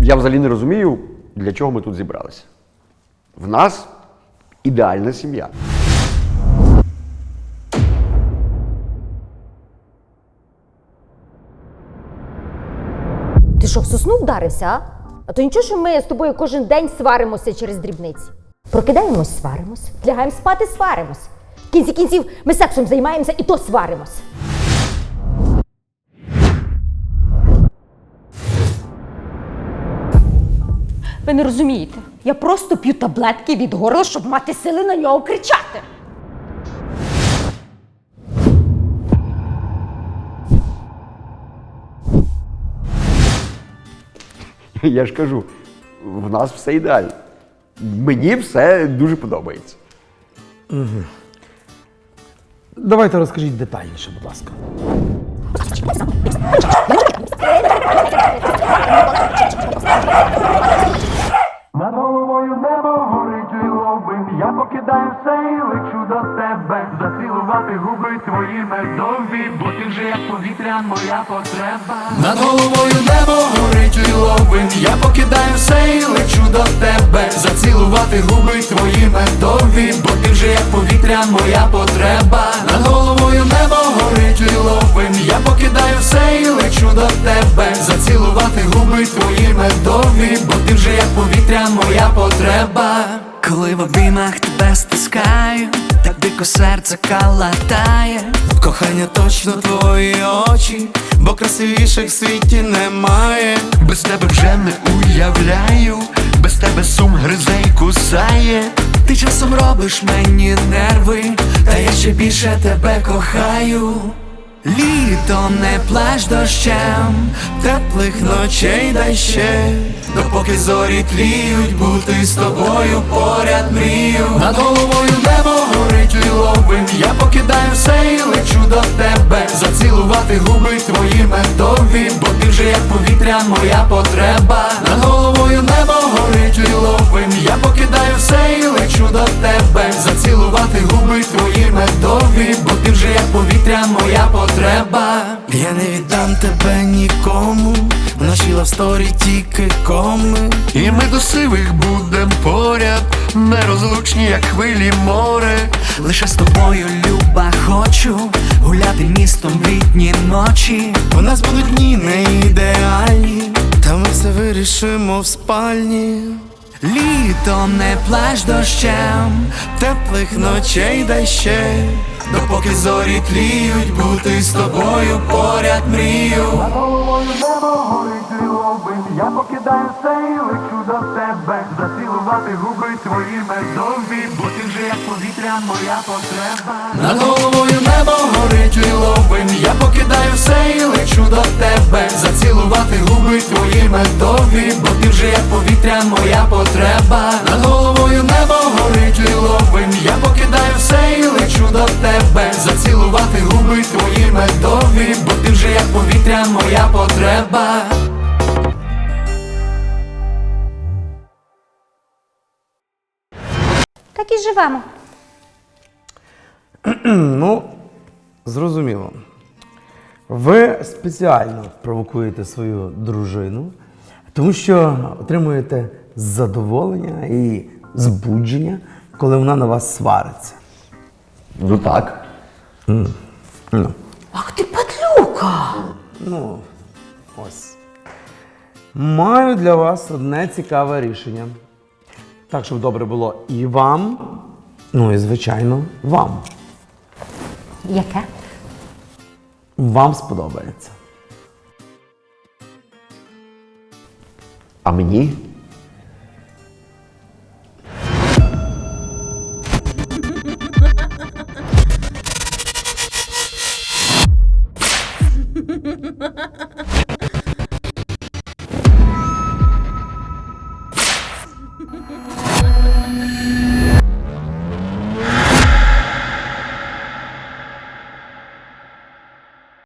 Я взагалі не розумію, для чого ми тут зібралися. В нас ідеальна сім'я. Ти що, в сосну вдарився, а? А то нічого, що ми з тобою кожен день сваримося через дрібниці. Прокидаємось, сваримось. Лягаємо спати, сваримось. В кінці кінців ми сексом займаємося і то сваримось. Ви не розумієте. Я просто п'ю таблетки від горла, щоб мати сили на нього кричати. Я ж кажу, в нас все ідеально. Мені все дуже подобається. Давайте розкажіть детальніше, будь ласка. Над головою небо горить ліловим, я покидаю все і лечу до тебе. Зацілувати губи твої медові, бо ти вже як повітря, моя потреба. Над головою небо горить ліловим, я покидаю все і лечу до тебе. Зацілувати губи твої медові, бо ти вже як повітря, моя потреба. Над головою небо горить ліловим, я покидаю все і лечу до тебе. Зацілувати губи твої медові, бо ти вже як повітря, моя потреба. Коли в обіймах тебе стискаю, так дико серце калатає. Кохання точно твої очі, бо красивіших в світі немає. Без тебе вже не уявляю, без тебе сум гризе й кусає. Ти часом робиш мені нерви, та я ще більше тебе кохаю. Літо не плач дощем, теплих ночей дай ще, допоки зорі тліють, бути з тобою поряд мрію. Над головою небо горить ліловим, я покидаю все і лечу до тебе. Зацілувати губи твої медові, бо ти вже як повітря, моя потреба. Над головою небо горить ліловим, я покидаю все і лечу до тебе. Зацілувати губи твої медові, бо ти вже як повітря, моя потреба. Я не віддам тебе нікому, в нашій лавсторі тільки коми. І ми до сивих будем поряд, нерозлучні, як хвилі море. Лише з тобою, люба, хочу гуляти містом в літні ночі. У нас будуть дні не ідеальні, та ми все вирішимо в спальні. Літо не плач дощем, теплих ночей дай ще, допоки зорі тліють, бути з тобою поряд мрію. Над головою небо горить ліловим, я покидаю все і лечу до тебе. Зацілувати губи твої медові, бо ти вже як повітря, моя потреба. Над головою небо горить ліловим, я покидаю все і лечу до тебе. Зацілувати губи твої медові, бо ти вже як повітря, моя потреба. Над головою небо горить ліловим, я покидаю все і лечу до тебе. Зацілувати губи твої медові, бо ти вже як повітря, моя потреба. Так і живемо. Ну, зрозуміло. Ви спеціально провокуєте свою дружину, тому що отримуєте задоволення і збудження, коли вона на вас свариться. Ну так. Ах ти падлюка! Ну, ось. Маю для вас одне цікаве рішення. Так, щоб добре було і вам, ну і, звичайно, вам. Яке? Вам сподобається. А мені